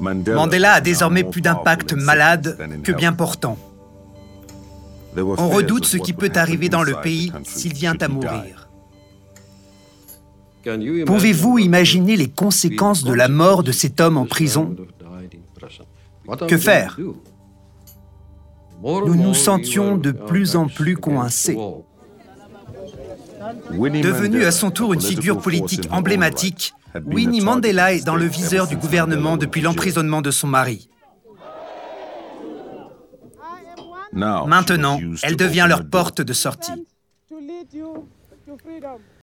Mandela a désormais plus d'impact malade que bien portant. On redoute ce qui peut arriver dans le pays s'il vient à mourir. Pouvez-vous imaginer les conséquences de la mort de cet homme en prison? Que faire? Nous nous sentions de plus en plus coincés. Devenu à son tour une figure politique emblématique, Winnie Mandela est dans le viseur du gouvernement depuis l'emprisonnement de son mari. Maintenant, elle devient leur porte de sortie.